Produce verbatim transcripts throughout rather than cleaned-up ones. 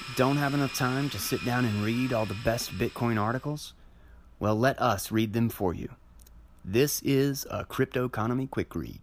Don't have enough time to sit down and read all the best Bitcoin articles? Well, let us read them for you. This is a Crypto Economy Quick Read.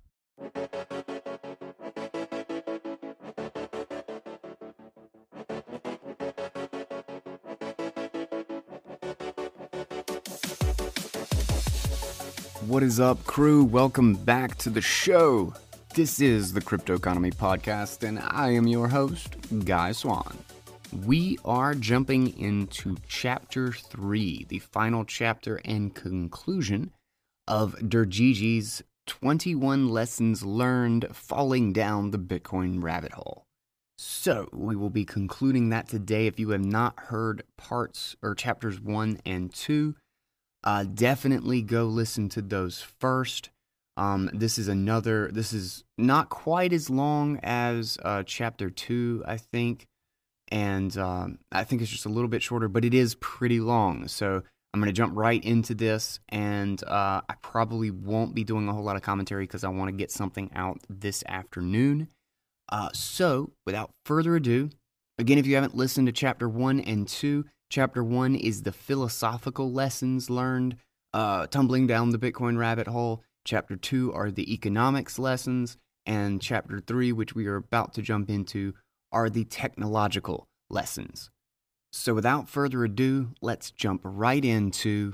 What is up, crew? Welcome back to the show. This is the Crypto Economy Podcast, and I am your host, Guy Swan. We are jumping into Chapter three, the final chapter and conclusion of Dergigi's twenty-one Lessons Learned Falling Down the Bitcoin Rabbit Hole. So, we will be concluding that today. If you have not heard parts or chapters one and two, uh, definitely go listen to those first. Um, this is another, this is not quite as long as uh, chapter two, I think. And um, I think it's just a little bit shorter, but it is pretty long. So I'm going to jump right into this, and uh, I probably won't be doing a whole lot of commentary because I want to get something out this afternoon. Uh, so without further ado, again, if you haven't listened to Chapter one and two, Chapter one is the philosophical lessons learned, uh, tumbling down the Bitcoin rabbit hole. Chapter two are the economics lessons, and Chapter three, which we are about to jump into, are the technological lessons. So without further ado, let's jump right into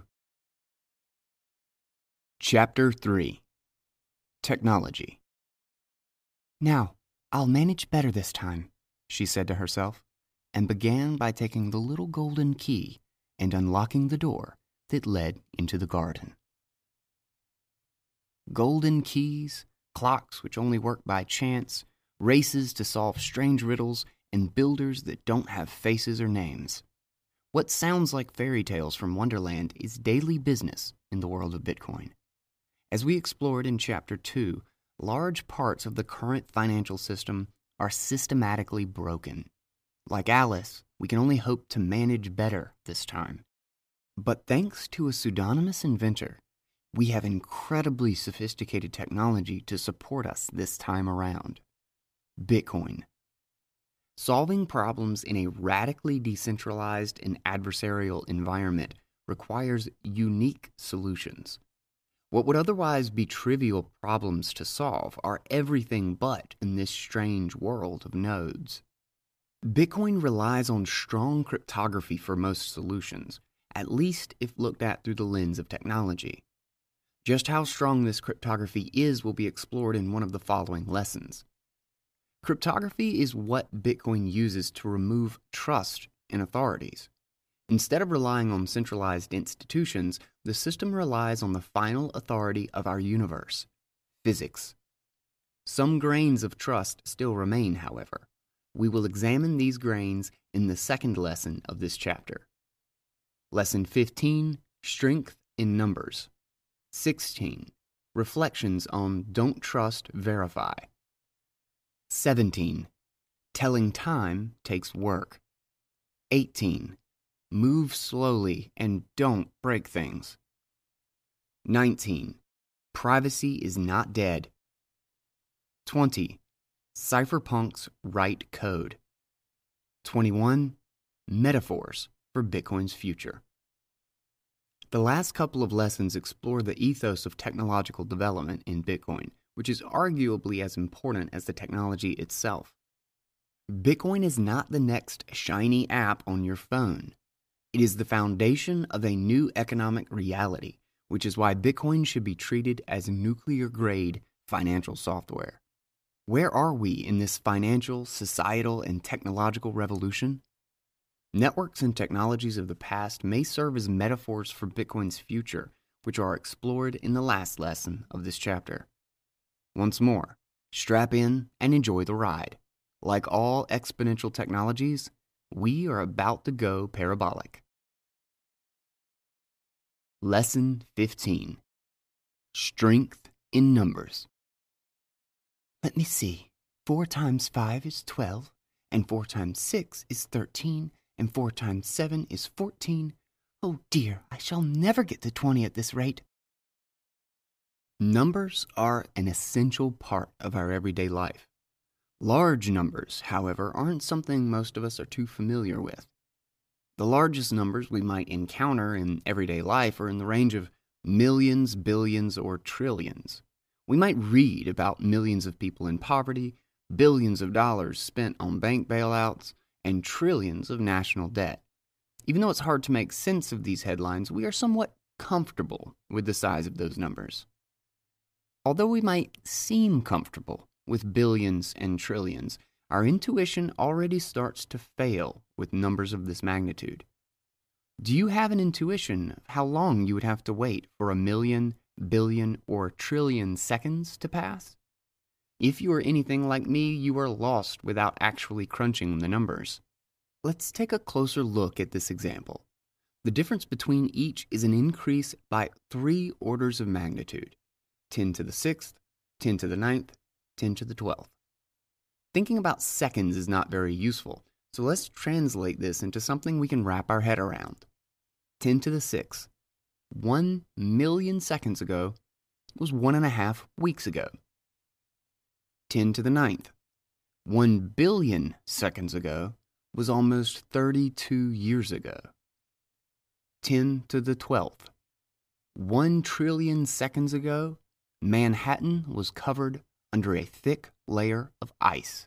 Chapter three, Technology. Now, I'll manage better this time, she said to herself, and began by taking the little golden key and unlocking the door that led into the garden. Golden keys, clocks which only work by chance, races to solve strange riddles, and builders that don't have faces or names. What sounds like fairy tales from Wonderland is daily business in the world of Bitcoin. As we explored in Chapter two, large parts of the current financial system are systematically broken. Like Alice, we can only hope to manage better this time. But thanks to a pseudonymous inventor, we have incredibly sophisticated technology to support us this time around. Bitcoin. Solving problems in a radically decentralized and adversarial environment requires unique solutions. What would otherwise be trivial problems to solve are everything but in this strange world of nodes. Bitcoin relies on strong cryptography for most solutions, at least if looked at through the lens of technology. Just how strong this cryptography is will be explored in one of the following lessons. Cryptography is what Bitcoin uses to remove trust in authorities. Instead of relying on centralized institutions, the system relies on the final authority of our universe, physics. Some grains of trust still remain, however. We will examine these grains in the second lesson of this chapter. Lesson fifteen, Strength in Numbers. sixteen, Reflections on Don't Trust, Verify. seventeen, Telling time takes work. eighteen, Move slowly and don't break things. nineteen, Privacy is not dead. twenty, Cypherpunks write code. twenty-one, Metaphors for Bitcoin's future. The last couple of lessons explore the ethos of technological development in Bitcoin, which is arguably as important as the technology itself. Bitcoin is not the next shiny app on your phone. It is the foundation of a new economic reality, which is why Bitcoin should be treated as nuclear-grade financial software. Where are we in this financial, societal, and technological revolution? Networks and technologies of the past may serve as metaphors for Bitcoin's future, which are explored in the last lesson of this chapter. Once more, strap in and enjoy the ride. Like all exponential technologies, we are about to go parabolic. Lesson fifteen. Strength in Numbers. Let me see. Four times five is twelve, and four times six is thirteen, and four times seven is fourteen. Oh dear, I shall never get to twenty at this rate. Numbers are an essential part of our everyday life. Large numbers, however, aren't something most of us are too familiar with. The largest numbers we might encounter in everyday life are in the range of millions, billions, or trillions. We might read about millions of people in poverty, billions of dollars spent on bank bailouts, and trillions of national debt. Even though it's hard to make sense of these headlines, we are somewhat comfortable with the size of those numbers. Although we might seem comfortable with billions and trillions, our intuition already starts to fail with numbers of this magnitude. Do you have an intuition of how long you would have to wait for a million, billion, or trillion seconds to pass? If you are anything like me, you are lost without actually crunching the numbers. Let's take a closer look at this example. The difference between each is an increase by three orders of magnitude: ten to the sixth, ten to the ninth, ten to the twelfth. Thinking about seconds is not very useful, so let's translate this into something we can wrap our head around. ten to the sixth, one million seconds ago, was one and a half weeks ago. ten to the ninth, one billion seconds ago, was almost thirty-two years ago. ten to the twelfth, one trillion seconds ago, Manhattan was covered under a thick layer of ice.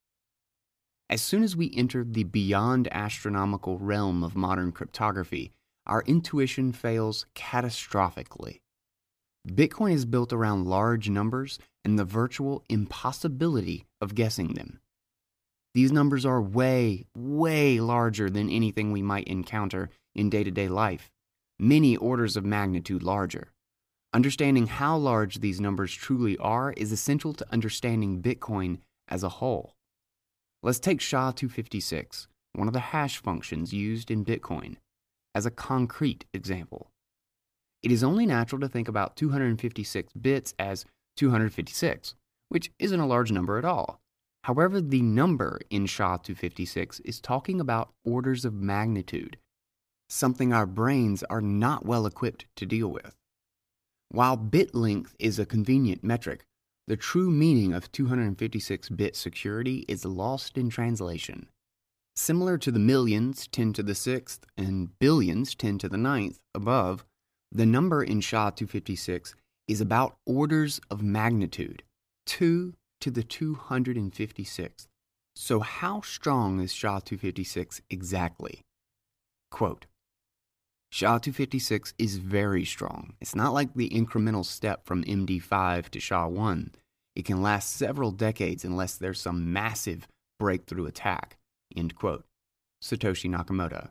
As soon as we enter the beyond astronomical realm of modern cryptography, our intuition fails catastrophically. Bitcoin is built around large numbers and the virtual impossibility of guessing them. These numbers are way, way larger than anything we might encounter in day-to-day life, many orders of magnitude larger. Understanding how large these numbers truly are is essential to understanding Bitcoin as a whole. Let's take S H A two fifty-six, one of the hash functions used in Bitcoin, as a concrete example. It is only natural to think about two hundred fifty-six bits as two hundred fifty-six, which isn't a large number at all. However, the number in S H A two fifty-six is talking about orders of magnitude, something our brains are not well equipped to deal with. While bit length is a convenient metric, the true meaning of two hundred fifty-six bit security is lost in translation. Similar to the millions, ten to the sixth, and billions, ten to the ninth, above, the number in S H A two fifty-six is about orders of magnitude, two to the two hundred fifty-sixth. So how strong is S H A two fifty-six exactly? Quote, S H A two fifty-six is very strong. It's not like the incremental step from M D five to S H A one. It can last several decades unless there's some massive breakthrough attack. End quote. Satoshi Nakamoto.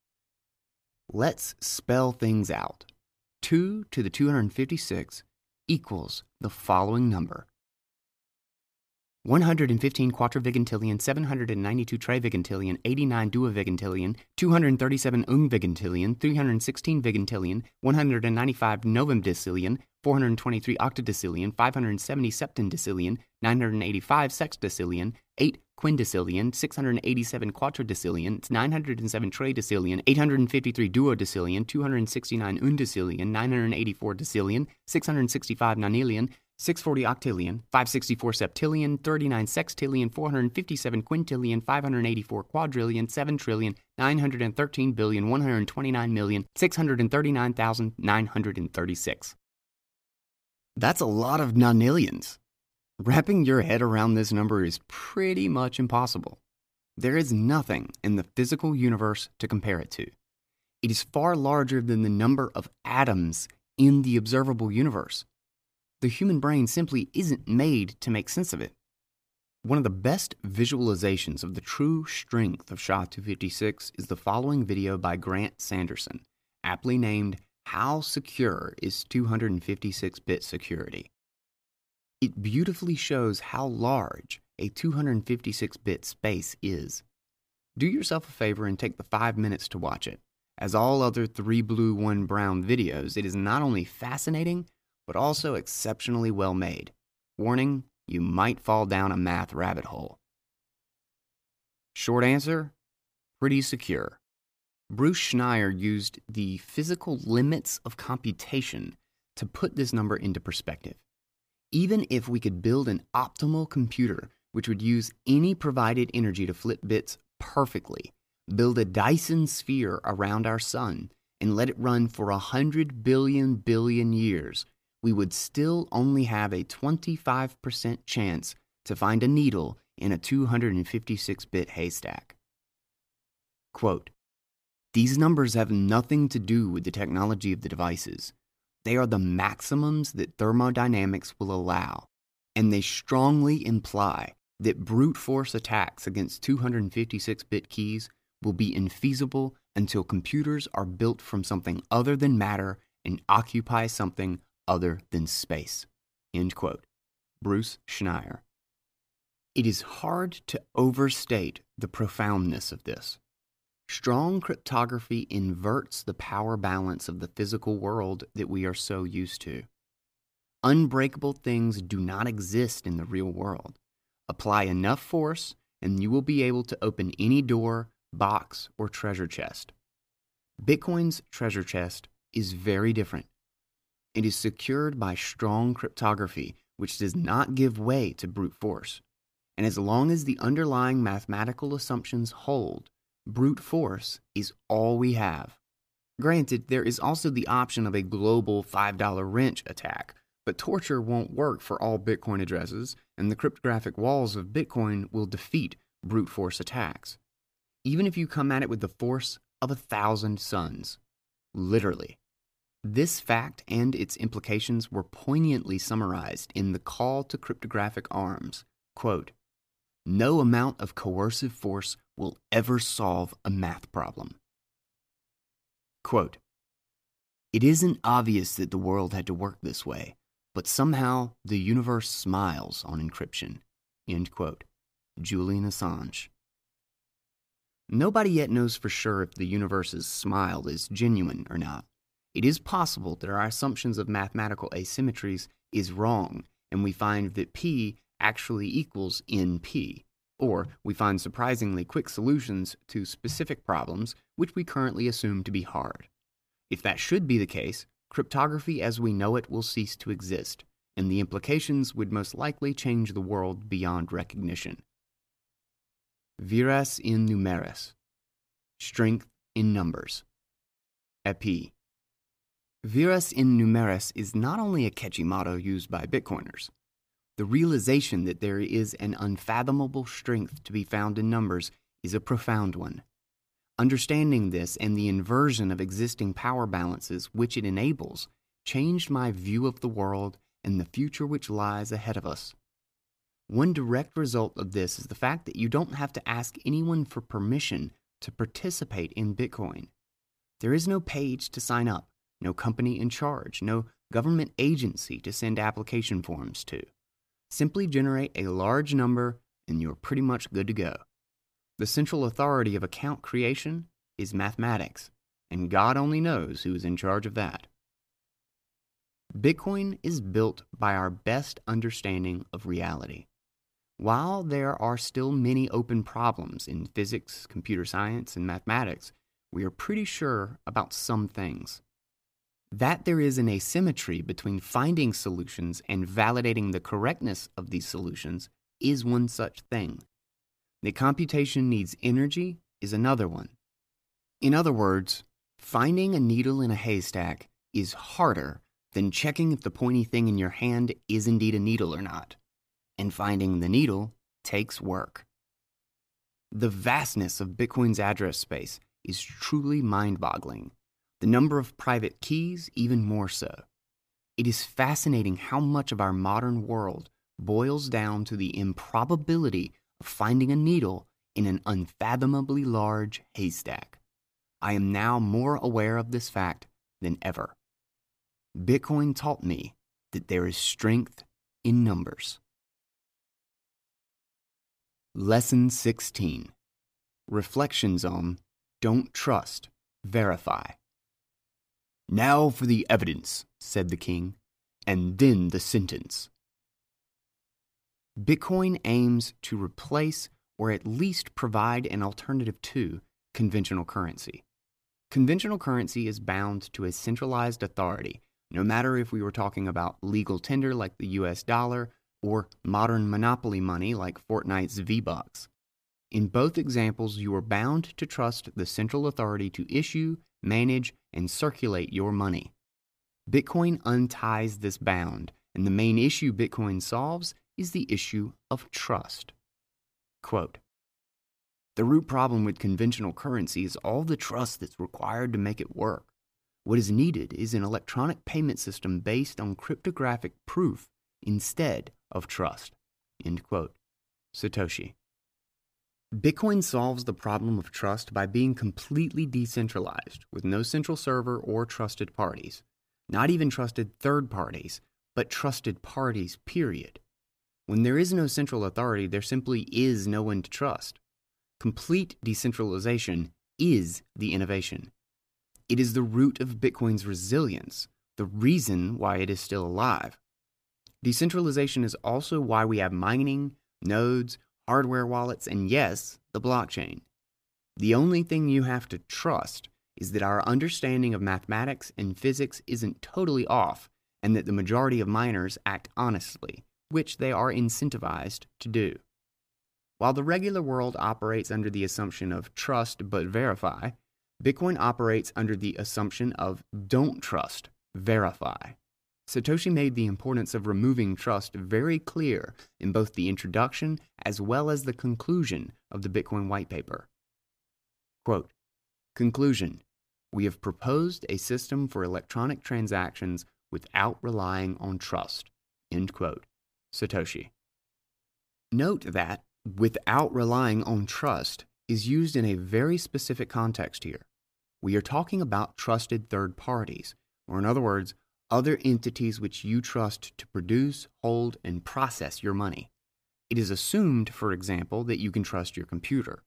Let's spell things out. two to the two hundred fifty-six equals the following number: one hundred fifteen quadravigintillion, seven hundred ninety-two trivigintillion, eighty-nine duovigintillion, two hundred thirty-seven umvigintillion, three hundred sixteen vigintillion, one hundred ninety-five novemdecillion, four hundred twenty-three octodecillion, five hundred seventy septendecillion, nine hundred eighty-five sextodecillion, eight quindecillion, six hundred eighty-seven quattrodecillion, nine hundred seven tridecillion, eight hundred fifty-three duodecillion, two hundred sixty-nine undecillion, nine hundred eighty-four decillion, six hundred sixty-five nonillion, six hundred forty octillion, five hundred sixty-four septillion, thirty-nine sextillion, four hundred fifty-seven quintillion, five hundred eighty-four quadrillion, seven trillion, nine hundred thirteen billion, one hundred twenty-nine million, six hundred thirty-nine thousand nine hundred thirty-six. That's a lot of nonillions. Wrapping your head around this number is pretty much impossible. There is nothing in the physical universe to compare it to. It is far larger than the number of atoms in the observable universe. The human brain simply isn't made to make sense of it. One of the best visualizations of the true strength of S H A two fifty-six is the following video by Grant Sanderson, aptly named "How Secure is two hundred fifty-six bit Security?" It beautifully shows how large a two hundred fifty-six bit space is. Do yourself a favor and take the five minutes to watch it. As all other three blue, one brown videos, it is not only fascinating, but also exceptionally well made. Warning, you might fall down a math rabbit hole. Short answer, pretty secure. Bruce Schneier used the physical limits of computation to put this number into perspective. Even if we could build an optimal computer which would use any provided energy to flip bits perfectly, build a Dyson sphere around our sun, and let it run for a hundred billion billion years, we would still only have a twenty-five percent chance to find a needle in a two hundred fifty-six bit haystack. Quote, "These numbers have nothing to do with the technology of the devices. They are the maximums that thermodynamics will allow, and they strongly imply that brute force attacks against two hundred fifty-six bit keys will be infeasible until computers are built from something other than matter and occupy something other than space." End quote. Bruce Schneier. It is hard to overstate the profoundness of this. Strong cryptography inverts the power balance of the physical world that we are so used to. Unbreakable things do not exist in the real world. Apply enough force, and you will be able to open any door, box, or treasure chest. Bitcoin's treasure chest is very different. It is secured by strong cryptography, which does not give way to brute force. And as long as the underlying mathematical assumptions hold, brute force is all we have. Granted, there is also the option of a global five dollar wrench attack, but torture won't work for all Bitcoin addresses, and the cryptographic walls of Bitcoin will defeat brute force attacks. Even if you come at it with the force of a thousand suns. Literally. This fact and its implications were poignantly summarized in the Call to Cryptographic Arms. Quote, "No amount of coercive force will ever solve a math problem." Quote, "It isn't obvious that the world had to work this way, but somehow the universe smiles on encryption." End quote. Julian Assange. Nobody yet knows for sure if the universe's smile is genuine or not. It is possible that our assumptions of mathematical asymmetries is wrong, and we find that P actually equals N P, or we find surprisingly quick solutions to specific problems which we currently assume to be hard. If that should be the case, cryptography as we know it will cease to exist, and the implications would most likely change the world beyond recognition. Vires in numeris. Strength in numbers. Epi. Vires in numeris is not only a catchy motto used by Bitcoiners. The realization that there is an unfathomable strength to be found in numbers is a profound one. Understanding this and the inversion of existing power balances which it enables changed my view of the world and the future which lies ahead of us. One direct result of this is the fact that you don't have to ask anyone for permission to participate in Bitcoin. There is no page to sign up, no company in charge, no government agency to send application forms to. Simply generate a large number and you're pretty much good to go. The central authority of account creation is mathematics, and God only knows who is in charge of that. Bitcoin is built by our best understanding of reality. While there are still many open problems in physics, computer science, and mathematics, we are pretty sure about some things. That there is an asymmetry between finding solutions and validating the correctness of these solutions is one such thing. That computation needs energy is another one. In other words, finding a needle in a haystack is harder than checking if the pointy thing in your hand is indeed a needle or not. And finding the needle takes work. The vastness of Bitcoin's address space is truly mind-boggling. The number of private keys even more so. It is fascinating how much of our modern world boils down to the improbability of finding a needle in an unfathomably large haystack. I am now more aware of this fact than ever. Bitcoin taught me that there is strength in numbers. Lesson sixteen. Reflections on Don't Trust, Verify. "Now for the evidence," said the king, "and then the sentence." Bitcoin aims to replace or at least provide an alternative to conventional currency. Conventional currency is bound to a centralized authority, no matter if we were talking about legal tender like the U S dollar, or modern monopoly money like Fortnite's V-Bucks. In both examples, you are bound to trust the central authority to issue, manage, and circulate your money. Bitcoin unties this bound, and the main issue Bitcoin solves is the issue of trust. Quote, "The root problem with conventional currency is all the trust that's required to make it work. What is needed is an electronic payment system based on cryptographic proof instead of trust." End quote. Satoshi. Bitcoin solves the problem of trust by being completely decentralized, with no central server or trusted parties. Not even trusted third parties, but trusted parties, period. When there is no central authority, there simply is no one to trust. Complete decentralization is the innovation. It is the root of Bitcoin's resilience, the reason why it is still alive. Decentralization is also why we have mining, nodes, hardware wallets, and yes, the blockchain. The only thing you have to trust is that our understanding of mathematics and physics isn't totally off, and that the majority of miners act honestly, which they are incentivized to do. While the regular world operates under the assumption of trust but verify, Bitcoin operates under the assumption of don't trust, verify. Satoshi made the importance of removing trust very clear in both the introduction as well as the conclusion of the Bitcoin white paper. Quote, "Conclusion. We have proposed a system for electronic transactions without relying on trust." End quote. Satoshi. Note that "without relying on trust" is used in a very specific context here. We are talking about trusted third parties, or in other words, other entities which you trust to produce, hold, and process your money. It is assumed, for example, that you can trust your computer.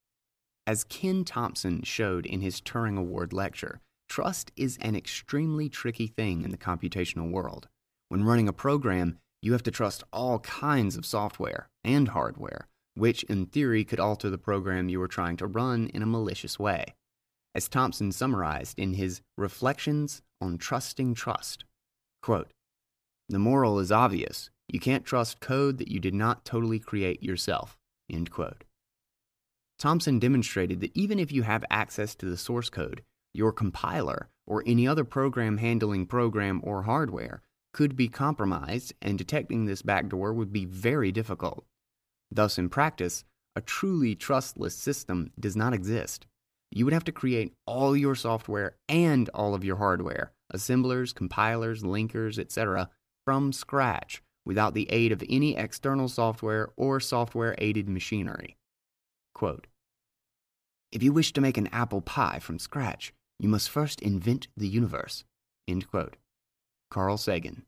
As Ken Thompson showed in his Turing Award lecture, trust is an extremely tricky thing in the computational world. When running a program, you have to trust all kinds of software and hardware, which in theory could alter the program you are trying to run in a malicious way. As Thompson summarized in his Reflections on Trusting Trust, quote, "The moral is obvious. You can't trust code that you did not totally create yourself." End quote. Thompson demonstrated that even if you have access to the source code, your compiler or any other program handling program or hardware could be compromised, and detecting this backdoor would be very difficult. Thus, in practice, a truly trustless system does not exist. You would have to create all your software and all of your hardware, assemblers, compilers, linkers, et cetera, from scratch without the aid of any external software or software-aided machinery. Quote, "If you wish to make an apple pie from scratch, you must first invent the universe." End quote. Carl Sagan.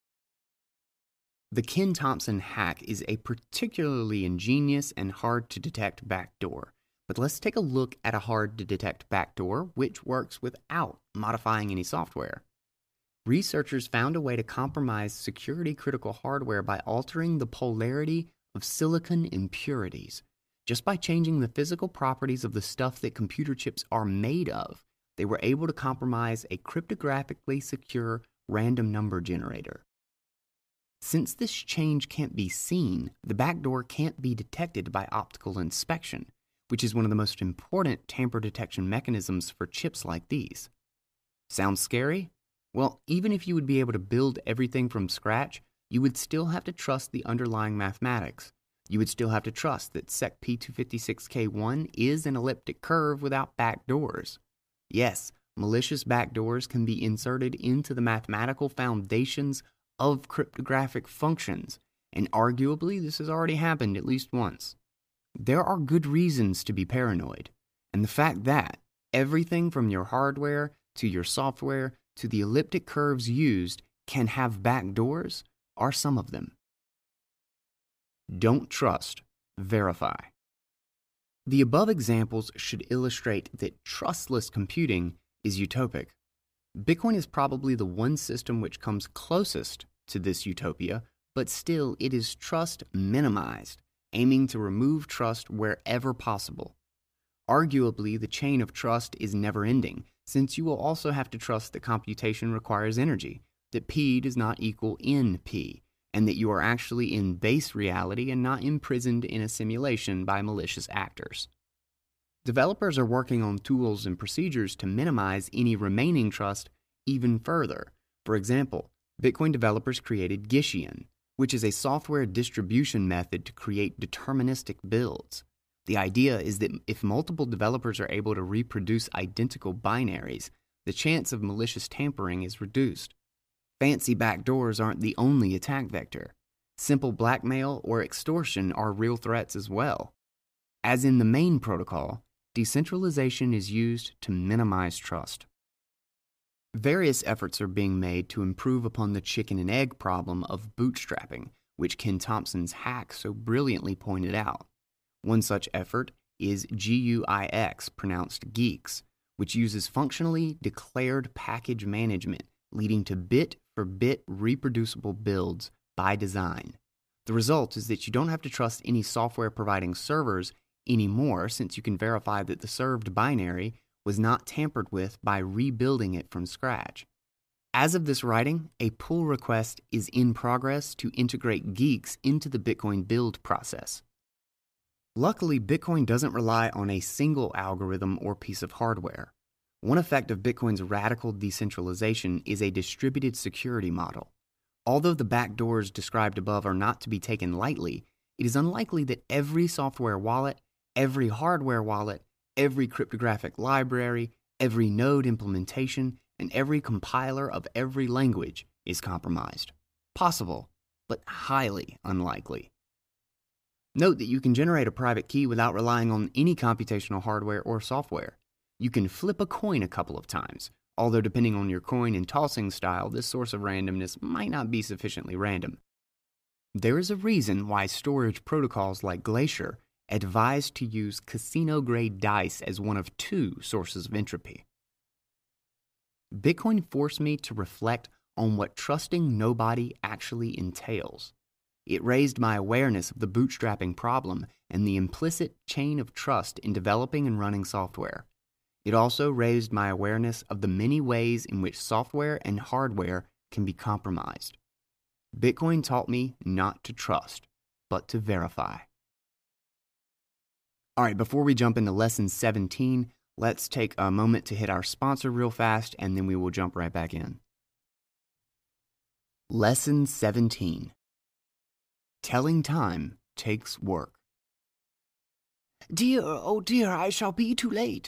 The Ken Thompson hack is a particularly ingenious and hard-to-detect backdoor. But let's take a look at a hard-to-detect backdoor which works without modifying any software. Researchers found a way to compromise security-critical hardware by altering the polarity of silicon impurities. Just by changing the physical properties of the stuff that computer chips are made of, they were able to compromise a cryptographically secure random number generator. Since this change can't be seen, the backdoor can't be detected by optical inspection, which is one of the most important tamper detection mechanisms for chips like these. Sounds scary? Well, even if you would be able to build everything from scratch, you would still have to trust the underlying mathematics. You would still have to trust that S E C P two fifty-six K one is an elliptic curve without backdoors. Yes, malicious backdoors can be inserted into the mathematical foundations of cryptographic functions, and arguably this has already happened at least once. There are good reasons to be paranoid, and the fact that everything from your hardware to your software to the elliptic curves used can have backdoors are some of them. Don't trust, verify. The above examples should illustrate that trustless computing is utopic. Bitcoin is probably the one system which comes closest to this utopia, but still it is trust minimized, aiming to remove trust wherever possible. Arguably, the chain of trust is never-ending, since you will also have to trust that computation requires energy, that P does not equal N P, and that you are actually in base reality and not imprisoned in a simulation by malicious actors. Developers are working on tools and procedures to minimize any remaining trust even further. For example, Bitcoin developers created Gishian, which is a software distribution method to create deterministic builds. The idea is that if multiple developers are able to reproduce identical binaries, the chance of malicious tampering is reduced. Fancy backdoors aren't the only attack vector. Simple blackmail or extortion are real threats as well. As in the main protocol, decentralization is used to minimize trust. Various efforts are being made to improve upon the chicken and egg problem of bootstrapping, which Ken Thompson's hack so brilliantly pointed out. One such effort is G U I X, pronounced Geeks, which uses functionally declared package management, leading to bit-for-bit reproducible builds by design. The result is that you don't have to trust any software providing servers anymore, since you can verify that the served binary was not tampered with by rebuilding it from scratch. As of this writing, a pull request is in progress to integrate Geeks into the Bitcoin build process. Luckily, Bitcoin doesn't rely on a single algorithm or piece of hardware. One effect of Bitcoin's radical decentralization is a distributed security model. Although the backdoors described above are not to be taken lightly, it is unlikely that every software wallet, every hardware wallet, every cryptographic library, every node implementation, and every compiler of every language is compromised. Possible, but highly unlikely. Note that you can generate a private key without relying on any computational hardware or software. You can flip a coin a couple of times, although depending on your coin and tossing style, this source of randomness might not be sufficiently random. There is a reason why storage protocols like Glacier advise to use casino-grade dice as one of two sources of entropy. Bitcoin forced me to reflect on what trusting nobody actually entails. It raised my awareness of the bootstrapping problem and the implicit chain of trust in developing and running software. It also raised my awareness of the many ways in which software and hardware can be compromised. Bitcoin taught me not to trust, but to verify. All right, before we jump into lesson seventeen, let's take a moment to hit our sponsor real fast, and then we will jump right back in. Lesson seventeen. Telling time takes work. Dear, oh dear, I shall be too late.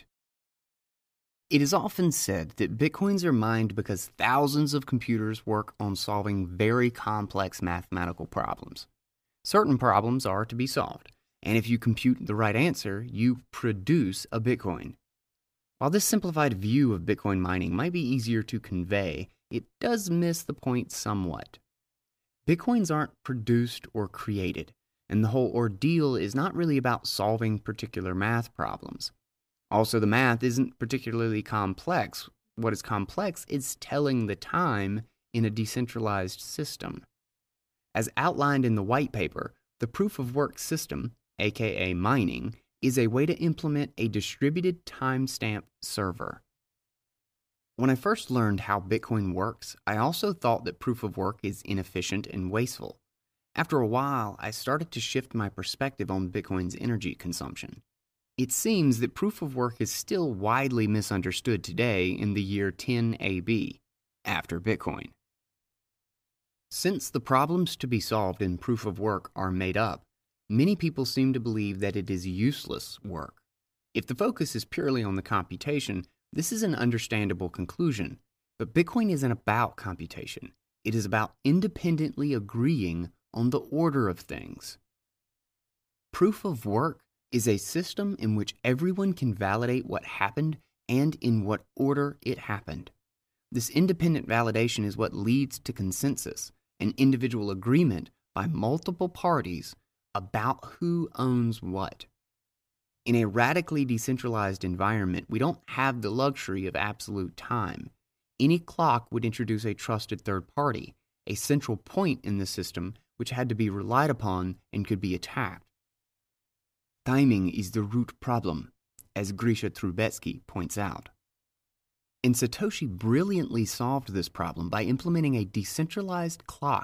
It is often said that Bitcoins are mined because thousands of computers work on solving very complex mathematical problems. Certain problems are to be solved, and if you compute the right answer, you produce a Bitcoin. While this simplified view of Bitcoin mining might be easier to convey, it does miss the point somewhat. Bitcoins aren't produced or created, and the whole ordeal is not really about solving particular math problems. Also, the math isn't particularly complex. What is complex is telling the time in a decentralized system. As outlined in the white paper, the proof-of-work system, aka mining, is a way to implement a distributed timestamp server. When I first learned how Bitcoin works, I also thought that proof-of-work is inefficient and wasteful. After a while, I started to shift my perspective on Bitcoin's energy consumption. It seems that proof-of-work is still widely misunderstood today in the year ten A B, after Bitcoin. Since the problems to be solved in proof-of-work are made up, many people seem to believe that it is useless work. If the focus is purely on the computation, this is an understandable conclusion, but Bitcoin isn't about computation. It is about independently agreeing on the order of things. Proof of work is a system in which everyone can validate what happened and in what order it happened. This independent validation is what leads to consensus, an individual agreement by multiple parties about who owns what. In a radically decentralized environment, we don't have the luxury of absolute time. Any clock would introduce a trusted third party, a central point in the system which had to be relied upon and could be attacked. Timing is the root problem, as Grisha Trubetsky points out. And Satoshi brilliantly solved this problem by implementing a decentralized clock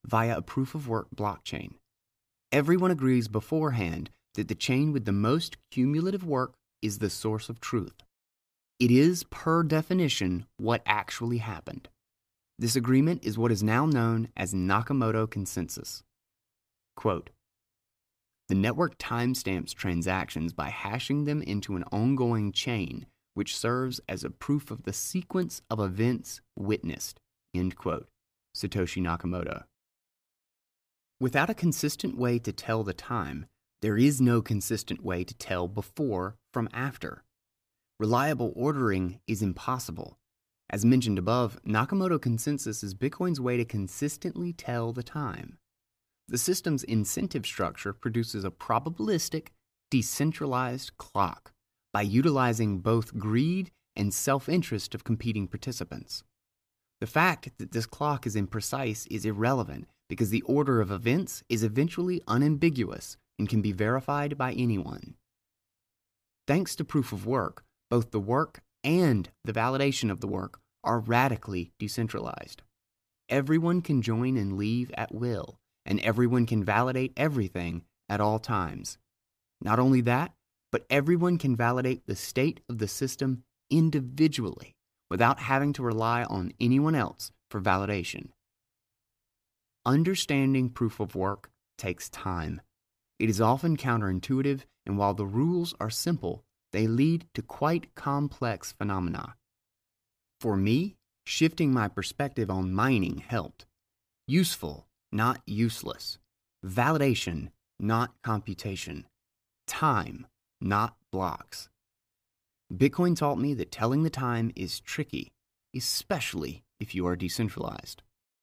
via a proof-of-work blockchain. Everyone agrees beforehand that the chain with the most cumulative work is the source of truth. It is, per definition, what actually happened. This agreement is what is now known as Nakamoto Consensus. Quote, "The network timestamps transactions by hashing them into an ongoing chain which serves as a proof of the sequence of events witnessed." End quote. Satoshi Nakamoto. Without a consistent way to tell the time, there is no consistent way to tell before from after. Reliable ordering is impossible. As mentioned above, Nakamoto Consensus is Bitcoin's way to consistently tell the time. The system's incentive structure produces a probabilistic, decentralized clock by utilizing both greed and self-interest of competing participants. The fact that this clock is imprecise is irrelevant because the order of events is eventually unambiguous and can be verified by anyone. Thanks to proof of work, both the work and the validation of the work are radically decentralized. Everyone can join and leave at will, and everyone can validate everything at all times. Not only that, but everyone can validate the state of the system individually without having to rely on anyone else for validation. Understanding proof of work takes time. It is often counterintuitive, and while the rules are simple, they lead to quite complex phenomena. For me, shifting my perspective on mining helped. Useful, not useless. Validation, not computation. Time, not blocks. Bitcoin taught me that telling the time is tricky, especially if you are decentralized.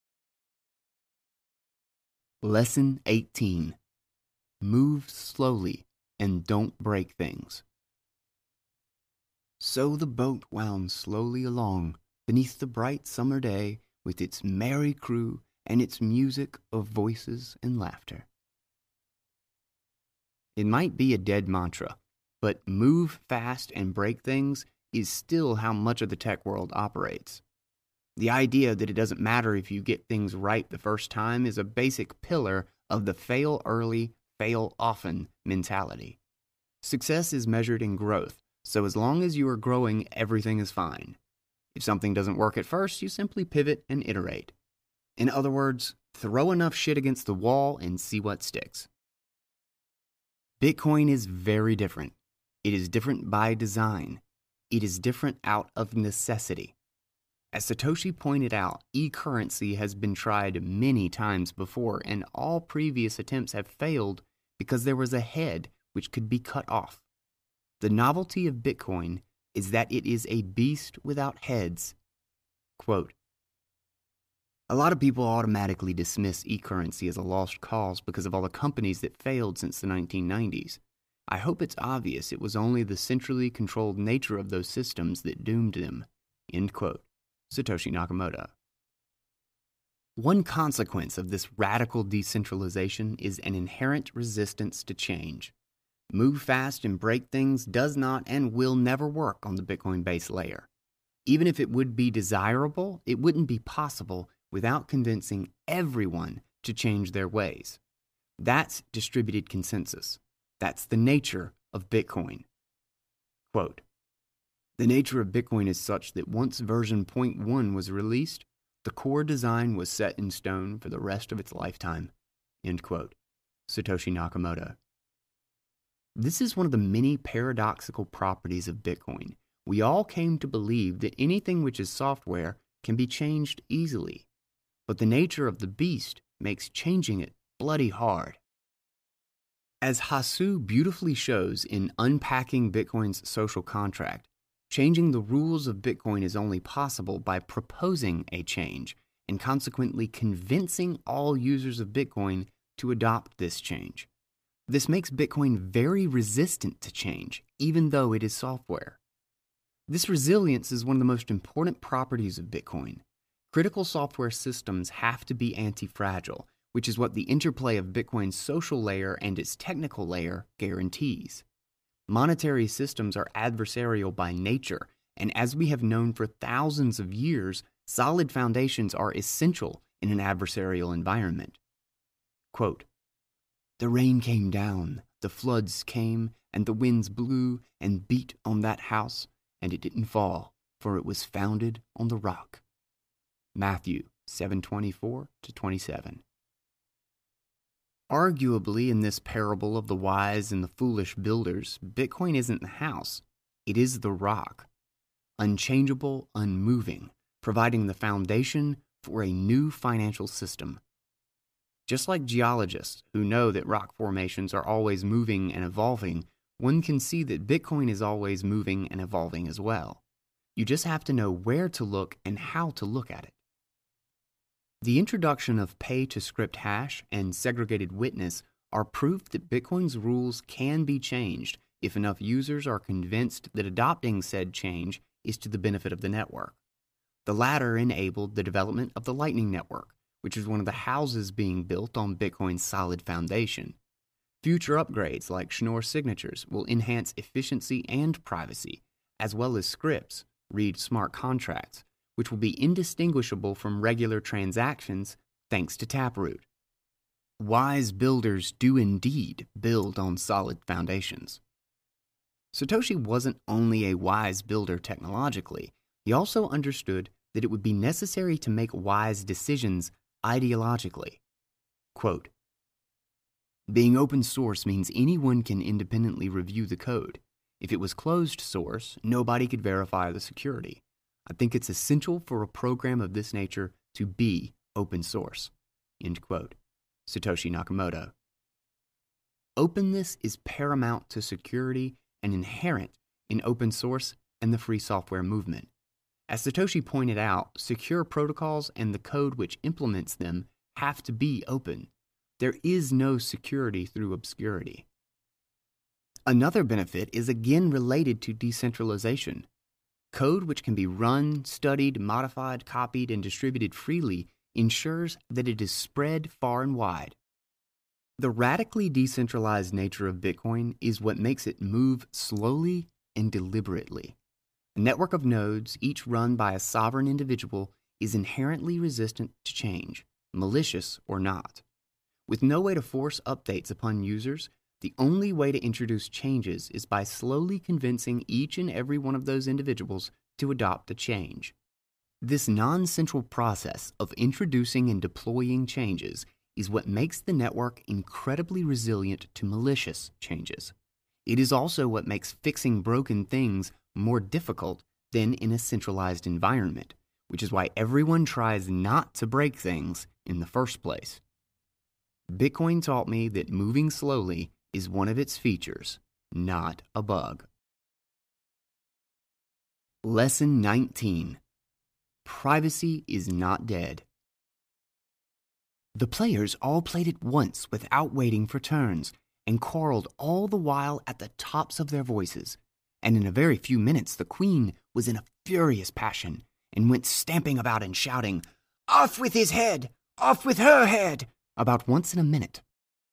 Lesson eighteen. Move slowly and don't break things. So the boat wound slowly along beneath the bright summer day with its merry crew and its music of voices and laughter. It might be a dead mantra, but move fast and break things is still how much of the tech world operates. The idea that it doesn't matter if you get things right the first time is a basic pillar of the fail early, fail often mentality. Success is measured in growth, so as long as you are growing, everything is fine. If something doesn't work at first, you simply pivot and iterate. In other words, throw enough shit against the wall and see what sticks. Bitcoin is very different. It is different by design. It is different out of necessity. As Satoshi pointed out, e-currency has been tried many times before, and all previous attempts have failed because there was a head which could be cut off. The novelty of Bitcoin is that it is a beast without heads. Quote, "A lot of people automatically dismiss e-currency as a lost cause because of all the companies that failed since the nineteen nineties. I hope it's obvious it was only the centrally controlled nature of those systems that doomed them." End quote. Satoshi Nakamoto. One consequence of this radical decentralization is an inherent resistance to change. Move fast and break things does not and will never work on the Bitcoin base layer. Even if it would be desirable, it wouldn't be possible without convincing everyone to change their ways. That's distributed consensus. That's the nature of Bitcoin. Quote, "The nature of Bitcoin is such that once version zero point one was released, the core design was set in stone for the rest of its lifetime." End quote. Satoshi Nakamoto. This is one of the many paradoxical properties of Bitcoin. We all came to believe that anything which is software can be changed easily, but the nature of the beast makes changing it bloody hard. As Hasu beautifully shows in Unpacking Bitcoin's Social Contract, changing the rules of Bitcoin is only possible by proposing a change and consequently convincing all users of Bitcoin to adopt this change. This makes Bitcoin very resistant to change, even though it is software. This resilience is one of the most important properties of Bitcoin. Critical software systems have to be anti-fragile, which is what the interplay of Bitcoin's social layer and its technical layer guarantees. Monetary systems are adversarial by nature, and as we have known for thousands of years, solid foundations are essential in an adversarial environment. Quote, "The rain came down, the floods came, and the winds blew and beat on that house, and it didn't fall, for it was founded on the rock." Matthew seven twenty-four to twenty-seven. Arguably, in this parable of the wise and the foolish builders, Bitcoin isn't the house, it is the rock. Unchangeable, unmoving, providing the foundation for a new financial system. Just like geologists who know that rock formations are always moving and evolving, one can see that Bitcoin is always moving and evolving as well. You just have to know where to look and how to look at it. The introduction of pay-to-script hash and segregated witness are proof that Bitcoin's rules can be changed if enough users are convinced that adopting said change is to the benefit of the network. The latter enabled the development of the Lightning Network, which is one of the houses being built on Bitcoin's solid foundation. Future upgrades like Schnorr signatures will enhance efficiency and privacy, as well as scripts, read smart contracts, which will be indistinguishable from regular transactions thanks to Taproot. Wise builders do indeed build on solid foundations. Satoshi wasn't only a wise builder technologically, he also understood that it would be necessary to make wise decisions ideologically. Quote, "Being open source means anyone can independently review the code. If it was closed source, nobody could verify the security. I think it's essential for a program of this nature to be open source." End quote. Satoshi Nakamoto. Openness is paramount to security and inherent in open source and the free software movement. As Satoshi pointed out, secure protocols and the code which implements them have to be open. There is no security through obscurity. Another benefit is again related to decentralization. Code which can be run, studied, modified, copied, and distributed freely ensures that it is spread far and wide. The radically decentralized nature of Bitcoin is what makes it move slowly and deliberately. A network of nodes, each run by a sovereign individual, is inherently resistant to change, malicious or not. With no way to force updates upon users, the only way to introduce changes is by slowly convincing each and every one of those individuals to adopt a change. This non-central process of introducing and deploying changes is what makes the network incredibly resilient to malicious changes. It is also what makes fixing broken things more difficult than in a centralized environment, which is why everyone tries not to break things in the first place. Bitcoin taught me that moving slowly is one of its features, not a bug. Lesson nineteen. Privacy is not dead. The players all played at once without waiting for turns, and quarreled all the while at the tops of their voices. And in a very few minutes the queen was in a furious passion, and went stamping about and shouting, "Off with his head! Off with her head!" about once in a minute.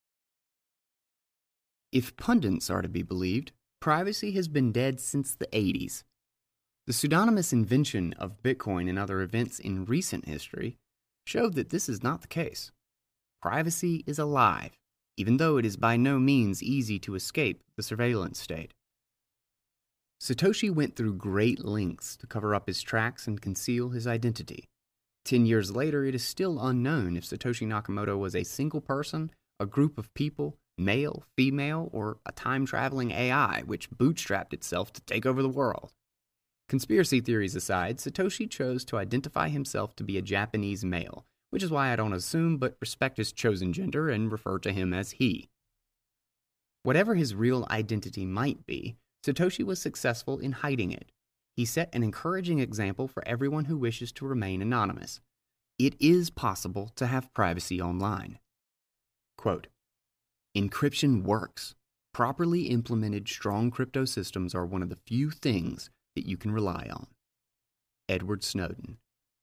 If pundits are to be believed, privacy has been dead since the eighties. The pseudonymous invention of Bitcoin and other events in recent history showed that this is not the case. Privacy is alive, even though it is by no means easy to escape the surveillance state. Satoshi went through great lengths to cover up his tracks and conceal his identity. Ten years later, it is still unknown if Satoshi Nakamoto was a single person, a group of people, male, female, or a time-traveling A I which bootstrapped itself to take over the world. Conspiracy theories aside, Satoshi chose to identify himself to be a Japanese male, which is why I don't assume but respect his chosen gender and refer to him as he. Whatever his real identity might be, Satoshi was successful in hiding it. He set an encouraging example for everyone who wishes to remain anonymous. It is possible to have privacy online. Quote, "Encryption works. Properly implemented strong crypto systems are one of the few things that you can rely on." Edward Snowden.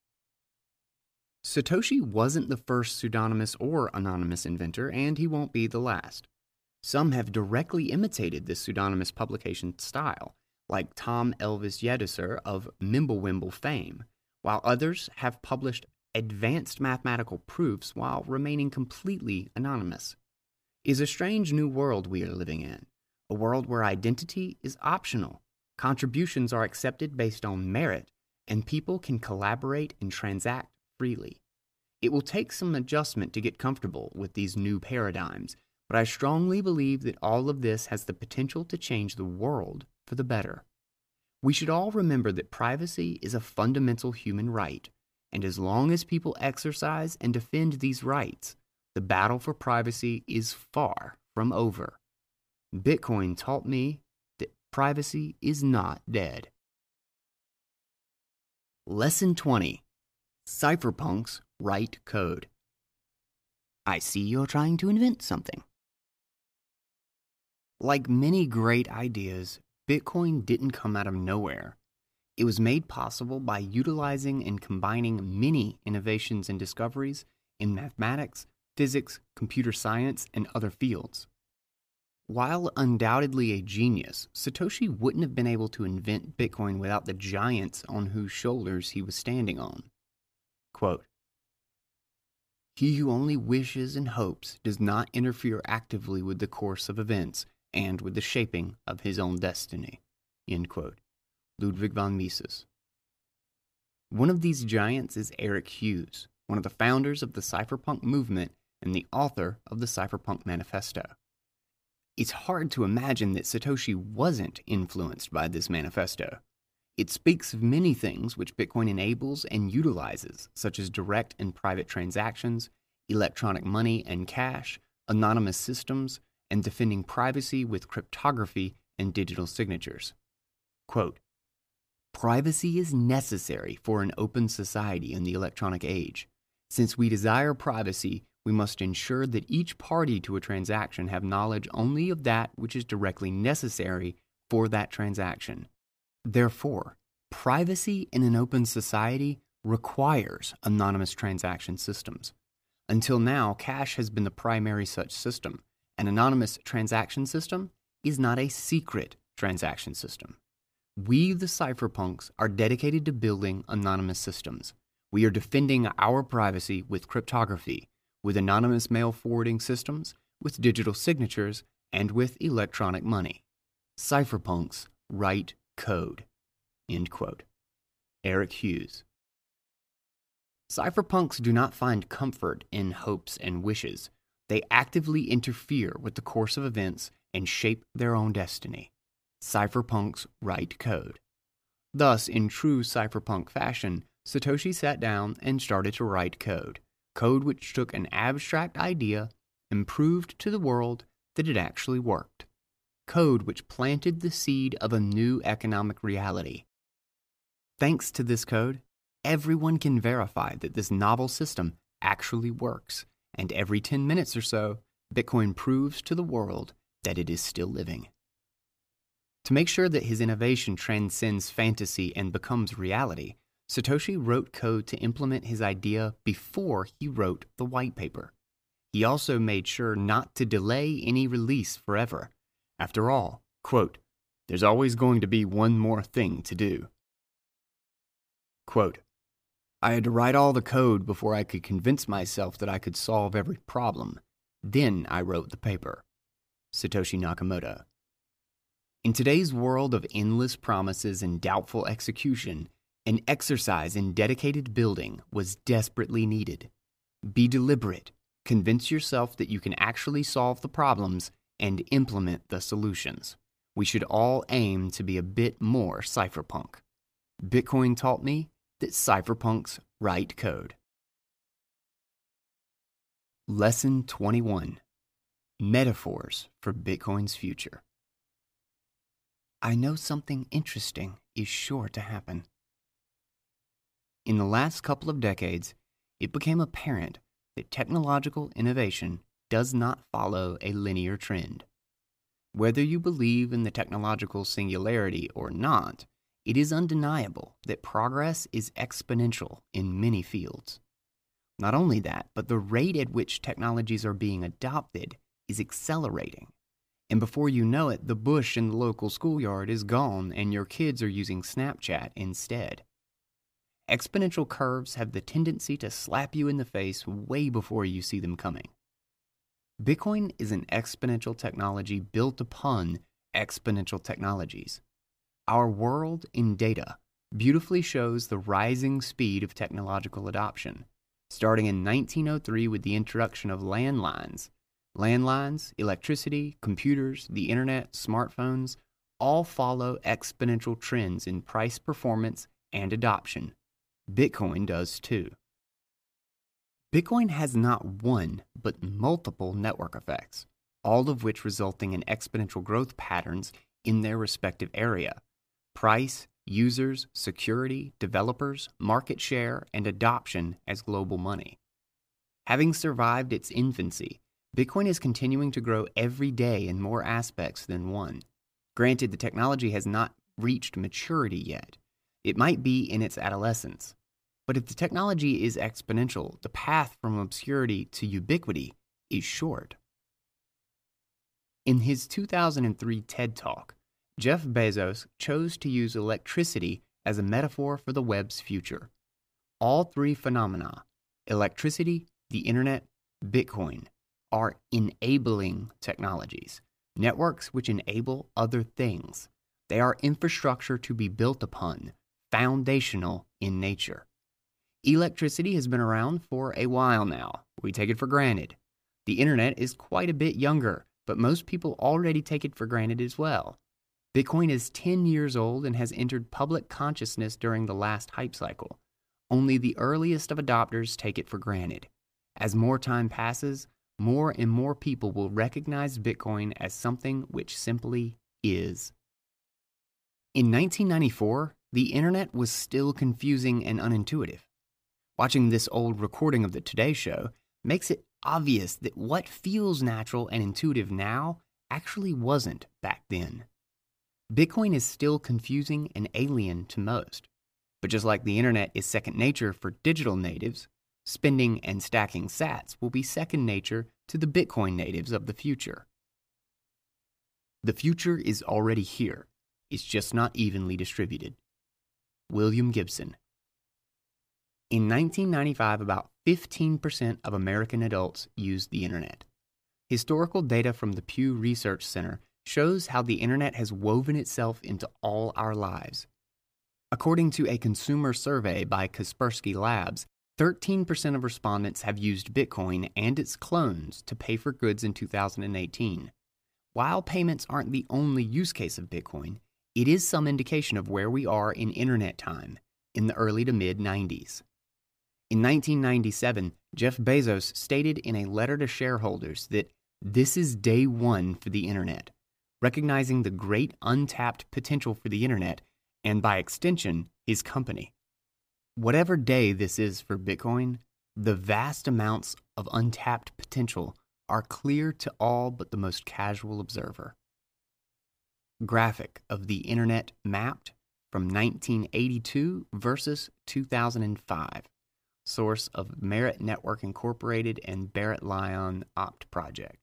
Satoshi wasn't the first pseudonymous or anonymous inventor, and he won't be the last. Some have directly imitated this pseudonymous publication style, like Tom Elvis Yedusser of Mimblewimble fame, while others have published advanced mathematical proofs while remaining completely anonymous. It is a strange new world we are living in, a world where identity is optional, contributions are accepted based on merit, and people can collaborate and transact freely. It will take some adjustment to get comfortable with these new paradigms, but I strongly believe that all of this has the potential to change the world for the better. We should all remember that privacy is a fundamental human right, and as long as people exercise and defend these rights, the battle for privacy is far from over. Bitcoin taught me that privacy is not dead. Lesson twenty. Cypherpunks write code. I see you're trying to invent something. Like many great ideas, Bitcoin didn't come out of nowhere. It was made possible by utilizing and combining many innovations and discoveries in mathematics, physics, computer science, and other fields. While undoubtedly a genius, Satoshi wouldn't have been able to invent Bitcoin without the giants on whose shoulders he was standing on. Quote, "He who only wishes and hopes does not interfere actively with the course of events and with the shaping of his own destiny." End quote. Ludwig von Mises. One of these giants is Eric Hughes, one of the founders of the cypherpunk movement and the author of the Cypherpunk Manifesto. It's hard to imagine that Satoshi wasn't influenced by this manifesto. It speaks of many things which Bitcoin enables and utilizes, such as direct and private transactions, electronic money and cash, anonymous systems, and defending privacy with cryptography and digital signatures. Quote, "Privacy is necessary for an open society in the electronic age. Since we desire privacy, we must ensure that each party to a transaction have knowledge only of that which is directly necessary for that transaction. Therefore, privacy in an open society requires anonymous transaction systems. Until now, cash has been the primary such system. An anonymous transaction system is not a secret transaction system. We, the cypherpunks, are dedicated to building anonymous systems. We are defending our privacy with cryptography, with anonymous mail forwarding systems, with digital signatures, and with electronic money. Cypherpunks write code." End quote. Eric Hughes. Cypherpunks do not find comfort in hopes and wishes. They actively interfere with the course of events and shape their own destiny. Cypherpunks write code. Thus, in true cypherpunk fashion, Satoshi sat down and started to write code. Code which took an abstract idea and proved to the world that it actually worked. Code which planted the seed of a new economic reality. Thanks to this code, everyone can verify that this novel system actually works, and every ten minutes or so, Bitcoin proves to the world that it is still living. To make sure that his innovation transcends fantasy and becomes reality, Satoshi wrote code to implement his idea before he wrote the white paper. He also made sure not to delay any release forever. After all, quote, "There's always going to be one more thing to do." Quote, "I had to write all the code before I could convince myself that I could solve every problem. Then I wrote the paper." Satoshi Nakamoto. In today's world of endless promises and doubtful execution, an exercise in dedicated building was desperately needed. Be deliberate, convince yourself that you can actually solve the problems, and implement the solutions. We should all aim to be a bit more cypherpunk. Bitcoin taught me that cypherpunks write code. Lesson twenty-one. Metaphors for Bitcoin's future. I know something interesting is sure to happen. In the last couple of decades, it became apparent that technological innovation does not follow a linear trend. Whether you believe in the technological singularity or not, it is undeniable that progress is exponential in many fields. Not only that, but the rate at which technologies are being adopted is accelerating. And before you know it, the bush in the local schoolyard is gone and your kids are using Snapchat instead. Exponential curves have the tendency to slap you in the face way before you see them coming. Bitcoin is an exponential technology built upon exponential technologies. Our world in data beautifully shows the rising speed of technological adoption, starting in nineteen oh three with the introduction of landlines. Landlines, electricity, computers, the internet, smartphones all follow exponential trends in price performance and adoption. Bitcoin does too. Bitcoin has not one, but multiple network effects, all of which resulting in exponential growth patterns in their respective area. Price, users, security, developers, market share, and adoption as global money. Having survived its infancy, Bitcoin is continuing to grow every day in more aspects than one. Granted, the technology has not reached maturity yet. It might be in its adolescence. But if the technology is exponential, the path from obscurity to ubiquity is short. In his two thousand three TED Talk, Jeff Bezos chose to use electricity as a metaphor for the web's future. All three phenomena, electricity, the internet, Bitcoin, are enabling technologies, networks which enable other things. They are infrastructure to be built upon, foundational in nature. Electricity has been around for a while now. We take it for granted. The internet is quite a bit younger, but most people already take it for granted as well. Bitcoin is ten years old and has entered public consciousness during the last hype cycle. Only the earliest of adopters take it for granted. As more time passes, more and more people will recognize Bitcoin as something which simply is. In nineteen ninety-four, the internet was still confusing and unintuitive. Watching this old recording of the Today Show makes it obvious that what feels natural and intuitive now actually wasn't back then. Bitcoin is still confusing and alien to most. But just like the internet is second nature for digital natives, spending and stacking sats will be second nature to the Bitcoin natives of the future. The future is already here. It's just not evenly distributed. William Gibson. In nineteen ninety-five, about fifteen percent of American adults used the internet. Historical data from the Pew Research Center shows how the internet has woven itself into all our lives. According to a consumer survey by Kaspersky Labs, thirteen percent of respondents have used Bitcoin and its clones to pay for goods in two thousand eighteen. While payments aren't the only use case of Bitcoin, it is some indication of where we are in internet time, in the early to mid nineties. In nineteen ninety-seven, Jeff Bezos stated in a letter to shareholders that this is day one for the internet, recognizing the great untapped potential for the internet and, by extension, his company. Whatever day this is for Bitcoin, the vast amounts of untapped potential are clear to all but the most casual observer. Graphic of the internet mapped from nineteen eighty-two versus two thousand five. Source of Merit Network Incorporated and Barrett Lyon Opt Project.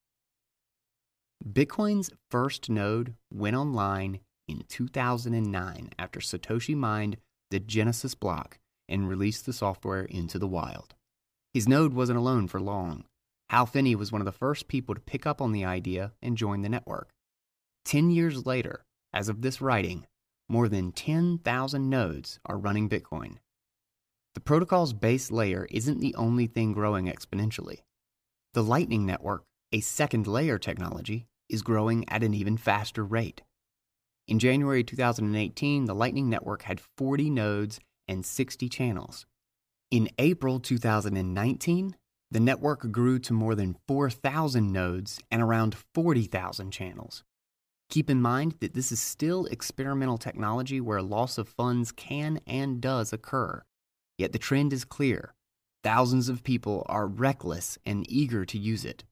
Bitcoin's first node went online in two thousand nine after Satoshi mined the Genesis block and released the software into the wild. His node wasn't alone for long. Hal Finney was one of the first people to pick up on the idea and join the network. Ten years later, as of this writing, more than ten thousand nodes are running Bitcoin. The protocol's base layer isn't the only thing growing exponentially. The Lightning Network, a second layer technology, is growing at an even faster rate. In January two thousand eighteen, the Lightning Network had forty nodes and sixty channels. In April two thousand nineteen, the network grew to more than four thousand nodes and around forty thousand channels. Keep in mind that this is still experimental technology where loss of funds can and does occur. Yet the trend is clear. Thousands of people are reckless and eager to use it.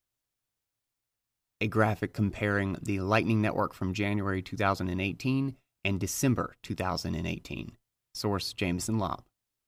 A graphic comparing the Lightning Network from January two thousand eighteen and December two thousand eighteen. Source Jameson Lopp.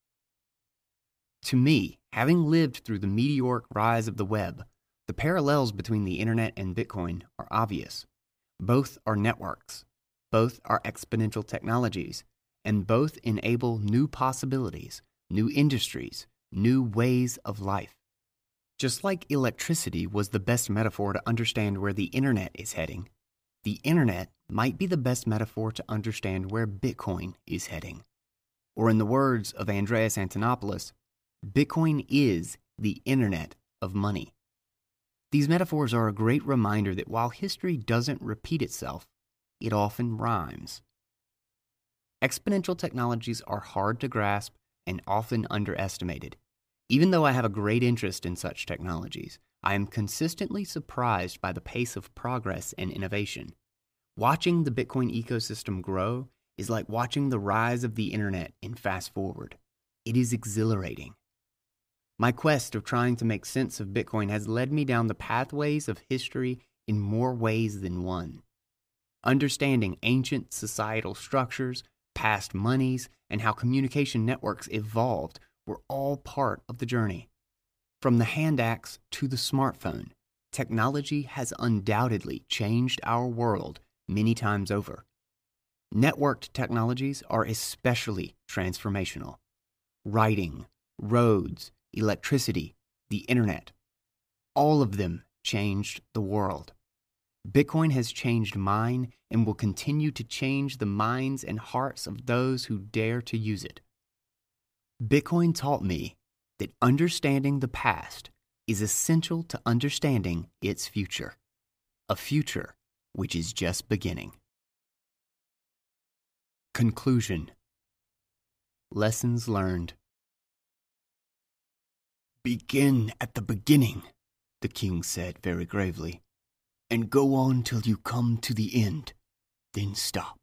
To me, having lived through the meteoric rise of the web, the parallels between the internet and Bitcoin are obvious. Both are networks. Both are exponential technologies. and both enable new possibilities, new industries, new ways of life. Just like electricity was the best metaphor to understand where the internet is heading, the internet might be the best metaphor to understand where Bitcoin is heading. Or in the words of Andreas Antonopoulos, Bitcoin is the internet of money. These metaphors are a great reminder that while history doesn't repeat itself, it often rhymes. Exponential technologies are hard to grasp and often underestimated. Even though I have a great interest in such technologies, I am consistently surprised by the pace of progress and innovation. Watching the Bitcoin ecosystem grow is like watching the rise of the internet in fast forward. It is exhilarating. My quest of trying to make sense of Bitcoin has led me down the pathways of history in more ways than one. Understanding ancient societal structures, past monies, and how communication networks evolved were all part of the journey. From the hand axe to the smartphone, technology has undoubtedly changed our world many times over. Networked technologies are especially transformational. Writing, roads, electricity, the internet, all of them changed the world. Bitcoin has changed mine and will continue to change the minds and hearts of those who dare to use it. Bitcoin taught me that understanding the past is essential to understanding its future, a future which is just beginning. Conclusion. Lessons learned. "Begin at the beginning," the king said very gravely, "and go on till you come to the end, then stop."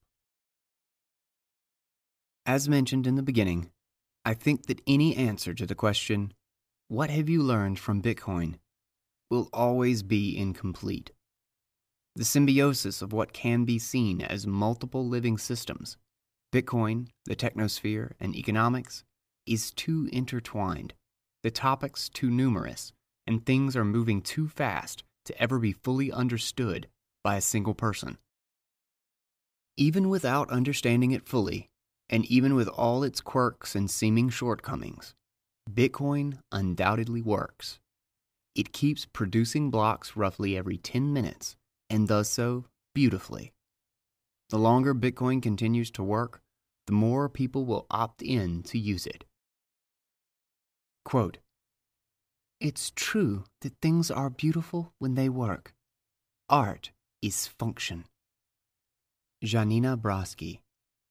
As mentioned in the beginning, I think that any answer to the question, "What have you learned from Bitcoin?" will always be incomplete. The symbiosis of what can be seen as multiple living systems, Bitcoin, the technosphere, and economics, is too intertwined. The topics too numerous, and things are moving too fast to ever be fully understood by a single person. Even without understanding it fully, and even with all its quirks and seeming shortcomings, Bitcoin undoubtedly works. It keeps producing blocks roughly every ten minutes, and does so beautifully. The longer Bitcoin continues to work, the more people will opt in to use it. Quote, "It's true that things are beautiful when they work. Art is function." Janina Broski.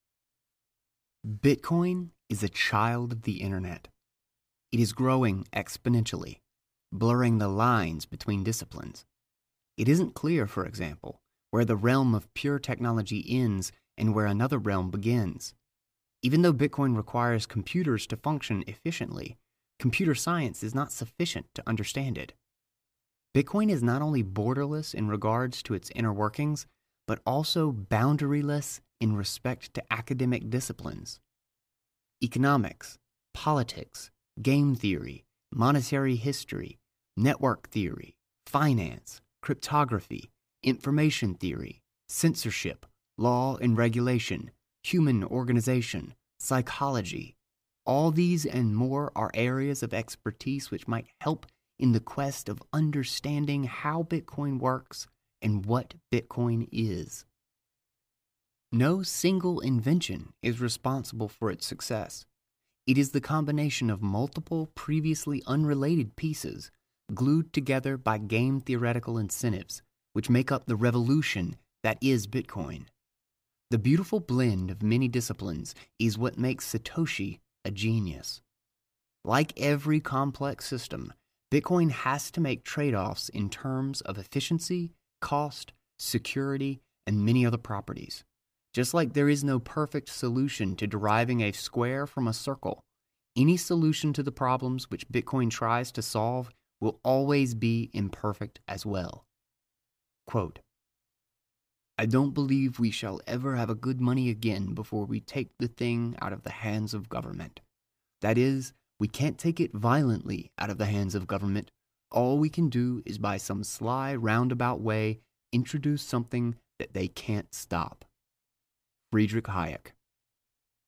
Bitcoin is a child of the internet. It is growing exponentially, blurring the lines between disciplines. It isn't clear, for example, where the realm of pure technology ends and where another realm begins. Even though Bitcoin requires computers to function efficiently, computer science is not sufficient to understand it. Bitcoin is not only borderless in regards to its inner workings, but also boundaryless in respect to academic disciplines. Economics, politics, game theory, monetary history, network theory, finance, cryptography, information theory, censorship, law and regulation, human organization, psychology. All these and more are areas of expertise which might help in the quest of understanding how Bitcoin works and what Bitcoin is. No single invention is responsible for its success. It is the combination of multiple previously unrelated pieces glued together by game theoretical incentives which make up the revolution that is Bitcoin. The beautiful blend of many disciplines is what makes Satoshi a genius. Like every complex system, Bitcoin has to make trade-offs in terms of efficiency, cost, security, and many other properties. Just like there is no perfect solution to deriving a square from a circle, any solution to the problems which Bitcoin tries to solve will always be imperfect as well. Quote, "I don't believe we shall ever have a good money again before we take the thing out of the hands of government. That is, we can't take it violently out of the hands of government. All we can do is by some sly roundabout way introduce something that they can't stop." Friedrich Hayek.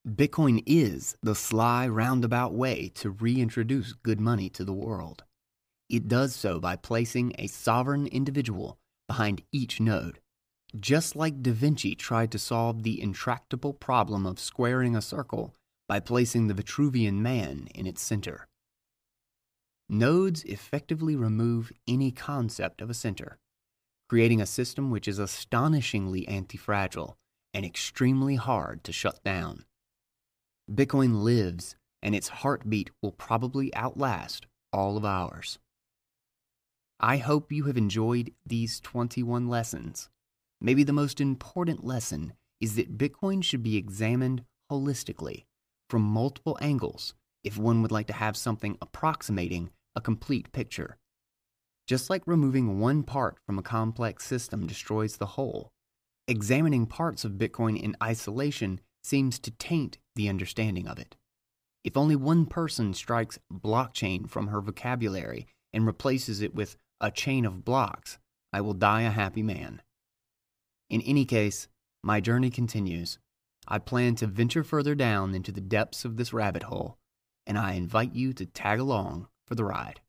Bitcoin is the sly, roundabout way to reintroduce good money to the world. It does so by placing a sovereign individual behind each node, just like Da Vinci tried to solve the intractable problem of squaring a circle by placing the Vitruvian Man in its center. Nodes effectively remove any concept of a center, creating a system which is astonishingly anti-fragile and extremely hard to shut down. Bitcoin lives, and its heartbeat will probably outlast all of ours. I hope you have enjoyed these twenty-one lessons. Maybe the most important lesson is that Bitcoin should be examined holistically, from multiple angles, if one would like to have something approximating a complete picture. Just like removing one part from a complex system destroys the whole, examining parts of Bitcoin in isolation seems to taint the understanding of it. If only one person strikes blockchain from her vocabulary and replaces it with a chain of blocks, I will die a happy man. In any case, my journey continues. I plan to venture further down into the depths of this rabbit hole, and I invite you to tag along for the ride.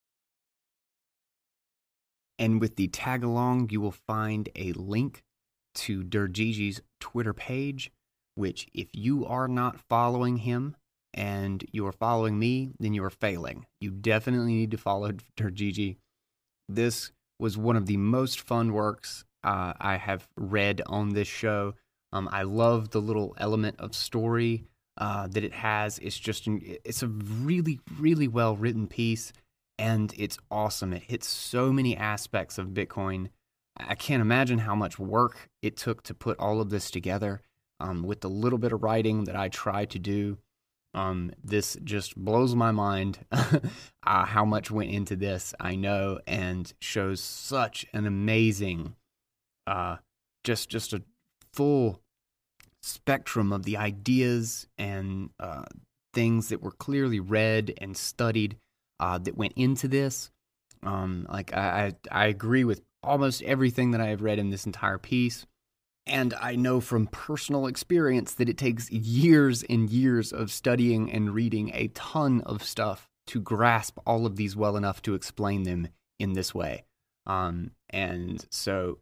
And with the tag along, you will find a link to Dergigi's Twitter page, which if you are not following him and you are following me, then you are failing. You definitely need to follow Dergigi. This was one of the most fun works uh, I have read on this show. Um, I love the little element of story uh, that it has. It's just, it's a really, really well written piece, and it's awesome. It hits so many aspects of Bitcoin. I can't imagine how much work it took to put all of this together. Um, with the little bit of writing that I try to do, um, this just blows my mind uh, how much went into this, I know, and shows such an amazing, uh, just just a full spectrum of the ideas and uh, things that were clearly read and studied uh, that went into this. Um, like I, I agree with almost everything that I have read in this entire piece. And I know from personal experience that it takes years and years of studying and reading a ton of stuff to grasp all of these well enough to explain them in this way. Um, and so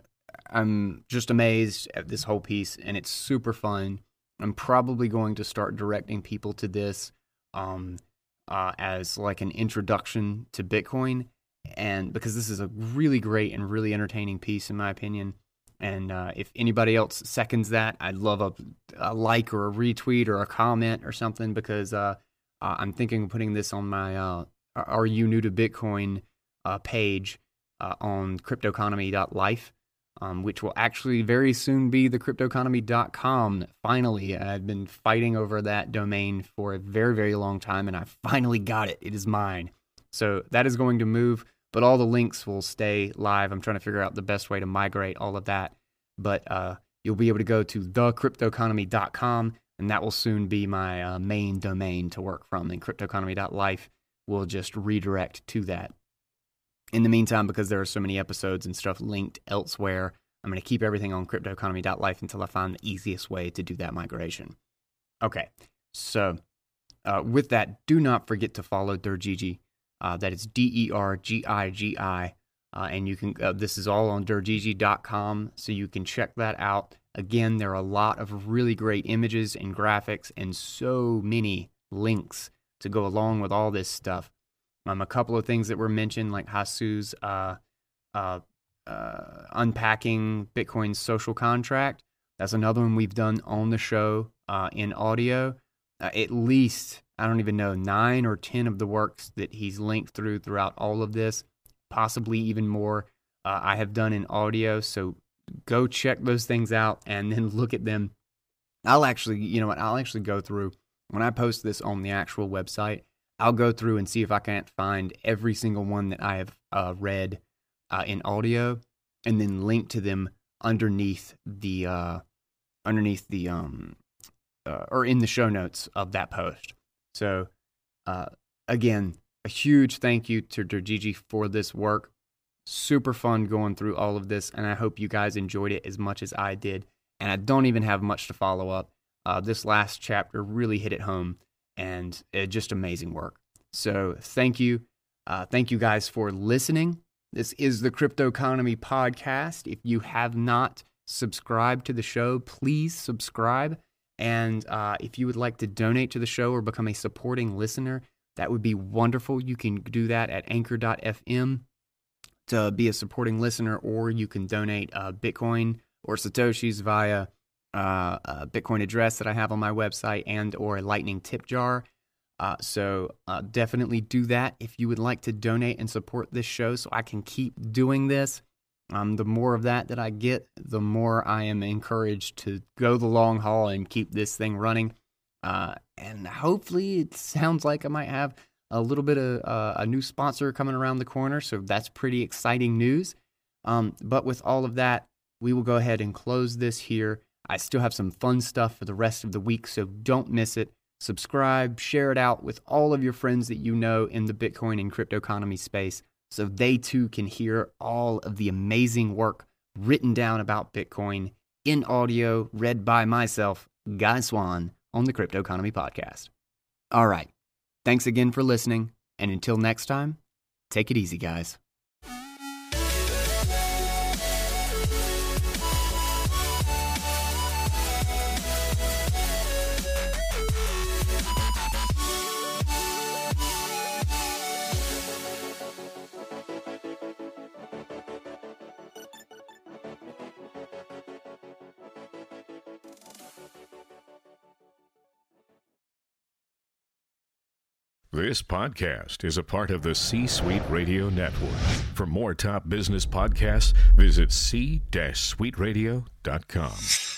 I'm just amazed at this whole piece, and it's super fun. I'm probably going to start directing people to this um, uh, as like an introduction to Bitcoin, and because this is a really great and really entertaining piece in my opinion. And uh, if anybody else seconds that, I'd love a, a like or a retweet or a comment or something, because uh, uh, I'm thinking of putting this on my uh, Are You New to Bitcoin uh, page uh, on cryptoeconomy dot life, um, which will actually very soon be the cryptoeconomy dot com. Finally, I've been fighting over that domain for a very, very long time, and I finally got it. It is mine. So that is going to move. But all the links will stay live. I'm trying to figure out the best way to migrate all of that. But uh, you'll be able to go to the cryptoeconomy dot com, and that will soon be my uh, main domain to work from. And cryptoeconomy dot life will just redirect to that. In the meantime, because there are so many episodes and stuff linked elsewhere, I'm going to keep everything on cryptoeconomy dot life until I find the easiest way to do that migration. Okay, so uh, with that, do not forget to follow Dergigi. Uh, that is D E R G I G I, uh, and you can. Uh, this is all on dergigi dot com, so you can check that out. Again, there are a lot of really great images and graphics, and so many links to go along with all this stuff. Um, a couple of things that were mentioned, like Hasu's uh, uh, uh, unpacking Bitcoin's social contract. That's another one we've done on the show uh, in audio. Uh, at least, I don't even know, nine or ten of the works that he's linked through throughout all of this, possibly even more, uh, I have done in audio. So go check those things out and then look at them. I'll actually, you know what, I'll actually go through, when I post this on the actual website, I'll go through and see if I can't find every single one that I have uh, read uh, in audio, and then link to them underneath the, uh, underneath the, um, uh, or in the show notes of that post. So, uh, again, a huge thank you to Dergigi for this work. Super fun going through all of this, and I hope you guys enjoyed it as much as I did. And I don't even have much to follow up. uh, this last chapter really hit it home, and uh, just amazing work. So thank you. Uh, thank you guys for listening. This is the Crypto Economy Podcast. If you have not subscribed to the show, please subscribe. And uh, if you would like to donate to the show or become a supporting listener, that would be wonderful. You can do that at anchor dot f m to be a supporting listener, or you can donate uh, Bitcoin or Satoshis via uh, a Bitcoin address that I have on my website and or a Lightning tip jar. Uh, so uh, definitely do that if you would like to donate and support this show so I can keep doing this. Um, the more of that that I get, the more I am encouraged to go the long haul and keep this thing running. Uh, and hopefully it sounds like I might have a little bit of uh, a new sponsor coming around the corner, so that's pretty exciting news. Um, but with all of that, we will go ahead and close this here. I still have some fun stuff for the rest of the week, so don't miss it. Subscribe, share it out with all of your friends that you know in the Bitcoin and crypto economy space, so they too can hear all of the amazing work written down about Bitcoin in audio, read by myself, Guy Swan, on the Crypto Economy Podcast. All right. Thanks again for listening, and until next time, take it easy, guys. This podcast is a part of the C-Suite Radio Network. For more top business podcasts, visit c suite radio dot com.